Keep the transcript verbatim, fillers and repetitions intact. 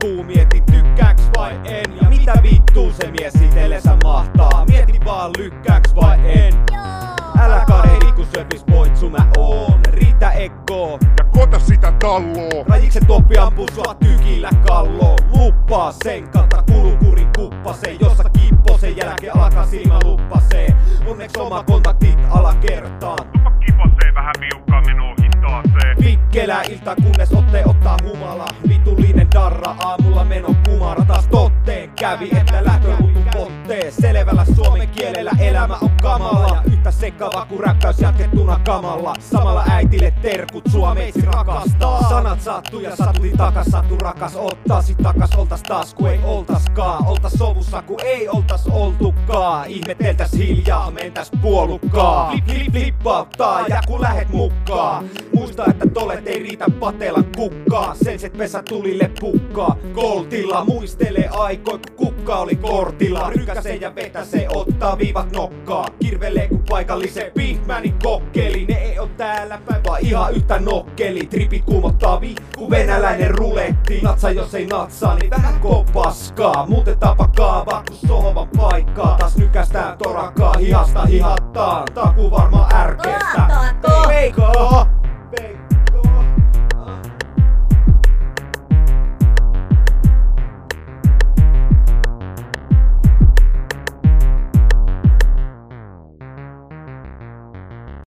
jatkuu. Mieti tykkääks vai en, ja mitä vittuu se mies itellensä mahtaa. Mieti vaan lykkääks vai en. Älä kadehdi kun söpis poitsu mä oon. Riitä ekoo ja kota sitä talloo. Rajikset oppi ampuu sua tykillä kalloon. Luppaa sen kautta kulukurin kuppaseen, jossa kipposen jälkeen alkaa silmä luppaseen. Onneksi oma kontaktit alakertaan. Tupa kipasee vähän miukkaammin ohittaaseen. Vikkelää ilta kunnes otte ottaa humala. Vitullinen darra aamulla meno kumara. Taas totteen kävi että lähtöluvun pottee. Selvällä suomen kielellä elämä on kamala. Ja yhtä sekava kun rakkaus jatkettuna kamalla. Samalla äitille terkut sua meitsi rakastaa. Sanat sattuu ja satuti takas sattu rakas. Ottaa sit takas oltas taas ku ei oltaskaan. Oltas sovussa ku ei oltas oltukaan. Ihmeteltäs hiljaa mentäs puolukkaa. Flip flip flippauttaa ja ku lähet mukaan. Muista että tolet ei riitä patella kukkaa. Senset pesä tulille pukkaa. Koltilla muistelee aikoi kun kukka oli kortilla. Rykäsee ja vetäsee ottaa viivat nokkaa. Kirvelee ku paikallisen Bigmanin kokkeli. Ne ei oo täällä päin vaan ihan yhtä nokkeli. Tripit kuumottaa vi ku venäläinen ruletti. Natsa jos ei natsaa niin vähän kopaskaa. Muutetaanpa kaavaa ku sohovan paikkaa. Taas nykästään torakaa hihasta hihattaan. Taku varmaan ärkeestä. Veikko!